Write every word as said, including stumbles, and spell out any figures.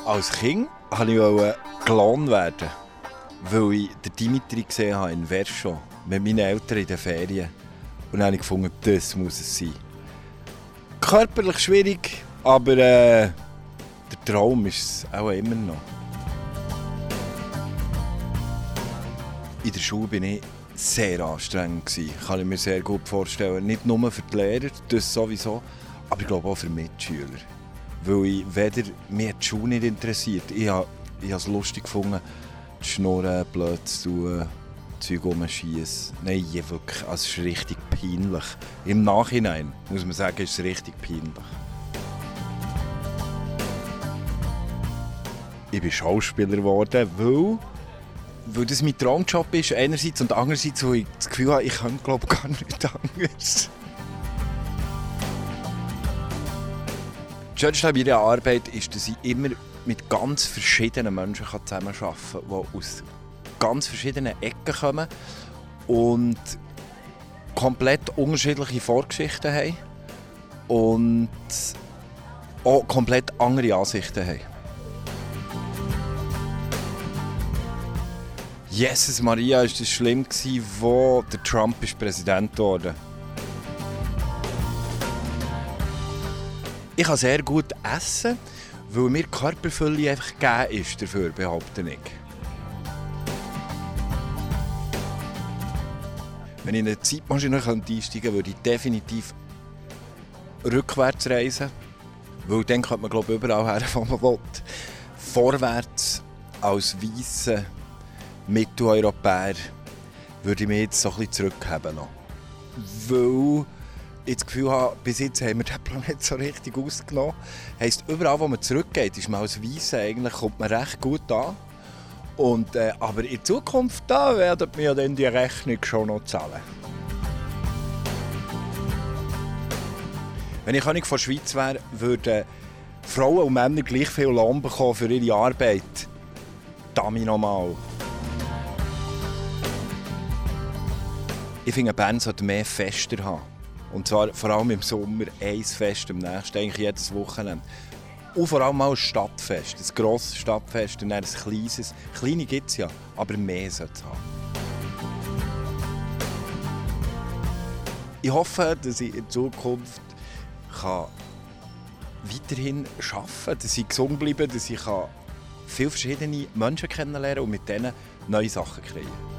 Als Kind wollte ich Clown werden, weil ich den Dimitri gesehen habe in Verscho mit meinen Eltern in den Ferien. Und dann habe ich gefunden, das muss es sein. Körperlich schwierig, aber äh, der Traum ist es auch immer noch. In der Schule war ich sehr anstrengend. Kann ich mir sehr gut vorstellen. Nicht nur für die Lehrer, das sowieso, aber ich glaube auch für Mitschüler. Weil ich weder mir die Schule nicht interessiert. Ich habe, ich habe es lustig gefunden, die Schnurren blöd zu tun, Zeug rumschiessen. Nein, wirklich, also es ist richtig peinlich. Im Nachhinein muss man sagen, ist es richtig peinlich. Ich bin Schauspieler geworden, weil, weil das mein Traumjob ist, einerseits, und andererseits, weil ich das Gefühl habe, ich kann, glaube ich, gar nichts anderes. Das Schönste an meiner Arbeit ist, dass ich immer mit ganz verschiedenen Menschen zusammenarbeiten kann, die aus ganz verschiedenen Ecken kommen und komplett unterschiedliche Vorgeschichten haben und auch komplett andere Ansichten haben. Jesus Maria, war das schlimm, als der Trump Präsident wurde. Ich kann sehr gut essen, weil mir die Körperfülle einfach gegeben ist, dafür behaupte ich. Wenn ich in eine Zeitmaschine einsteigen könnte, würde ich definitiv rückwärts reisen. Weil dann könnte man, glaube ich, überall her, wo man will. Vorwärts, als weisser Mitteleuropäer, würde ich mich jetzt so ein bisschen zurückhaben. Weil ich das Gefühl habe, bis jetzt haben wir den Planeten so richtig ausgenommen. Heisst, überall, wo man zurückgeht, ist man als Weisse eigentlich, kommt man recht gut an. Und, äh, aber in Zukunft da werden wir dann die Rechnung schon noch zahlen. Wenn ich König von der Schweiz wäre, würden Frauen und Männer gleich viel Lohn bekommen für ihre Arbeit. Dami nochmal. Ich finde, Bern sollte mehr Feste haben. Und zwar vor allem im Sommer ein Fest, im nächsten, eigentlich jedes Wochenende. Und vor allem auch ein Stadtfest, ein grosses Stadtfest und dann ein kleines. Kleine gibt es ja, aber mehr sollte es haben. Ich hoffe, dass ich in Zukunft kann weiterhin arbeiten kann, dass ich gesund bleibe, dass ich viele verschiedene Menschen kennenlernen und mit denen neue Sachen kreieren kann.